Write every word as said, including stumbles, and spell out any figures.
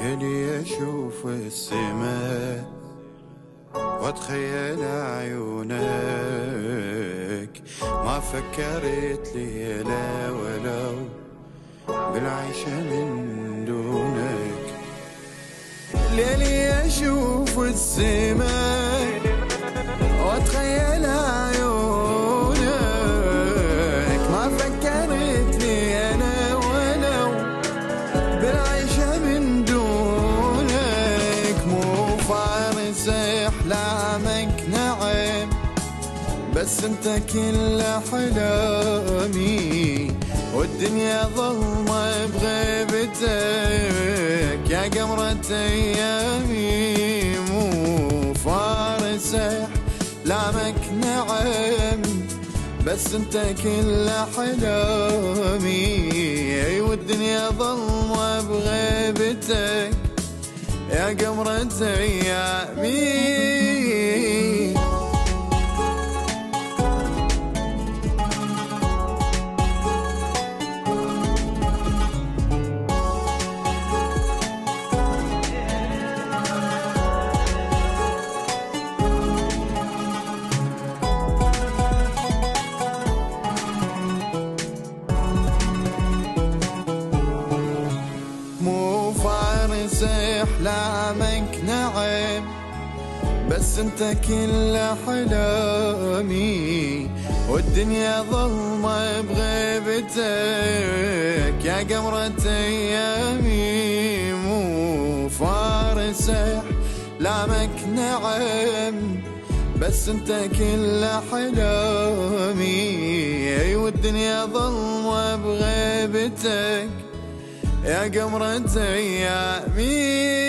ليلي أشوف السماء وأتخيل عيونك، ما فكرت ليلة ولو بالعيش من دونك. ليلي أشوف السماء وأتخيل عيونك، ما فكرت لي أنا ولو بالعيش من دونك. مو فارس أحلامك نعم، بس انت كل أحلامي، والدنيا ظلمة بغيبتك يا قمرة أيامي. مو فارس أحلامك نعم، بس انت كل أحلامي، والدنيا ظلمة بغيبتك يا قمرة أيامي. مو فارس أحلامك نعم، بس انت كل أحلامي، والدنيا ظلمة بغيبتك يا قمرة أيامي. مو فارس أحلامك نعم، بس انت كل أحلامي، والدنيا ظلمة بغيبتك يا قمرة أيامي.